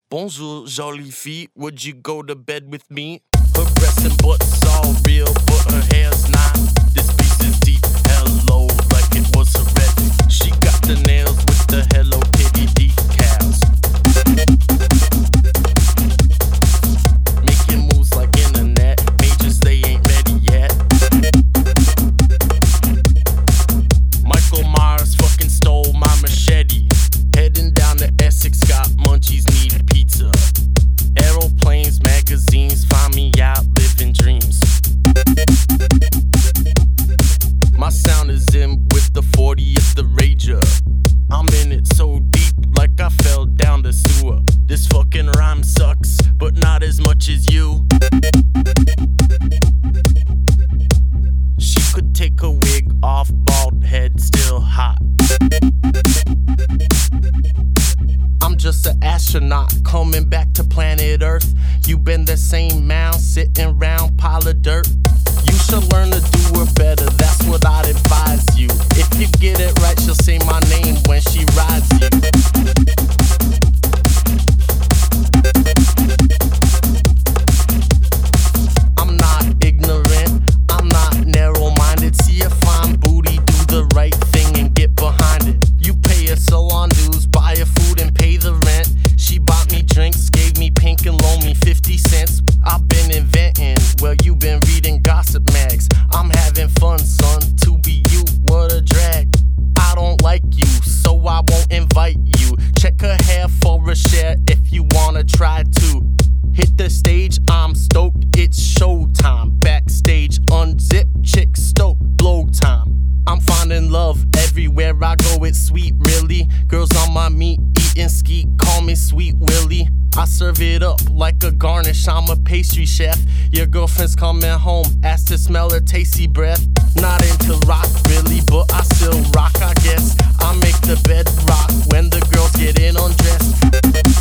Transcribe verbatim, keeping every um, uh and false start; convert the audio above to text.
Bonjour, jolie fille, would you go to bed with me? Her breasts and butt's all real, but her hair's not. This piece is deep, hello, like it was a red. She got the nails with the Hello Kitty decals. Making moves like internet, majors they ain't ready yet. Michael Myers fucking stole my machete. Heading down to Essex, got munchies, need pizza. Aeroplanes, magazines, find me out living dreams. My sound is in with the fortieth the Rager. I'm in it so deep, like I fell down the sewer. This fucking rhyme sucks, but not as much as you. She could take a wig off, bald head, still hot. I'm just an astronaut coming back to planet Earth. You been the same mound, sitting round, pile of dirt. You should learn to do her better, that's what I'd advise you. If you get it right, she'll say my name when she rides you. I'm not ignorant, I'm not narrow-minded. See a fine booty, do the right thing and get behind it. You pay your salon dues, buy your food and pay the rent. She bought me drinks, gave me pink and loaned me fifty cents. I've been inventing, well you been reading gossip mags. I'm having fun, son, to be you, what a drag. I don't like you, so I won't invite you. Check her hair for a share if you wanna try to. Hit the stage, I'm stoked, it's showtime. Backstage, unzip, chick stoked, blow time. I'm finding love everywhere I go, it's sweet, really. Girls on my meat, eating skeet, call me Sweet Willie. I serve it up like a garnish, I'm a pastry chef. Your girlfriend's coming home, ask to smell her tasty breath. Not into rock, really, but I still rock, I guess. I make the bed rock when the girls get in undressed.